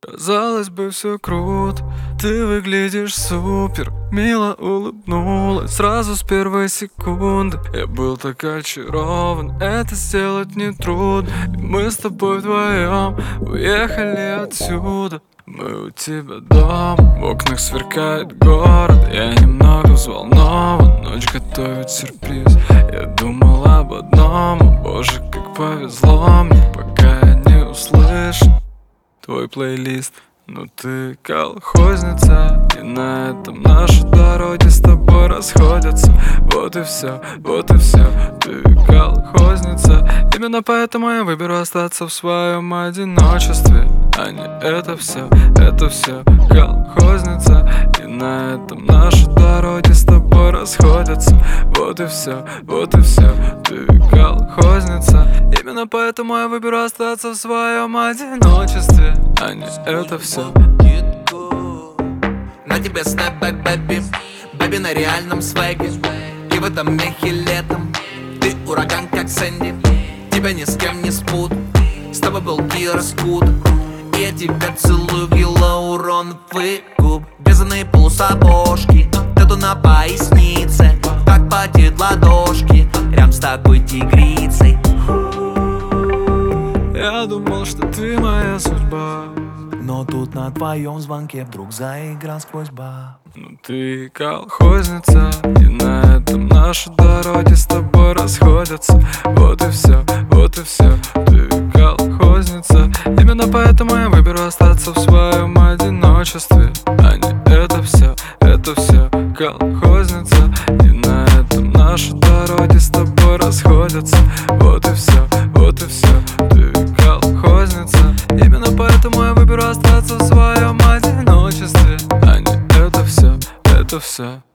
Казалось бы, все круто, ты выглядишь супер. Мило улыбнулась сразу с первой секунды. Я был так очарован, это сделать нетрудно. И мы с тобой вдвоем уехали отсюда. Мы у тебя дома, в окнах сверкает город. Я немного взволнован, ночь готовит сюрприз. Я думал об одном, о боже, как повезло мне. Пока я не услышал твой плейлист. Ну ты колхозница, и на этом наши дороги с тобой расходятся. Вот и все, ты колхозница. Именно поэтому я выберу остаться в своем одиночестве. А не это все колхозница. И на этом наши дороги с тобой расходятся. Вот и все, ты колхозница. Именно поэтому я выберу остаться в своем одиночестве. А не это все. На тебе снэп, бэби, бэби на реальном свеге. И в этом мехе летом ты ураган, как Сэнди. Тебя ни с кем не спут. С тобой был гироскут. И я тебя целую в гиалуроновый губ. Вязаные полусапожки, тату на пояснице. Как потеют ладошки рядом с такой тигрицей. Я думал, что ты моя судьба, но тут на твоем звонке вдруг заиграл сквозь бар. Ну ты колхозница, и на этом наши дороги с тобой расходятся. Вот и все, ты колхозница. Именно поэтому я выберу остаться в своем одиночестве. А не это все колхозница. И на этом наши дороги с тобой расходятся. Вот и все, ты колхозница. Именно поэтому я выберу остаться в своем одиночестве. А не это все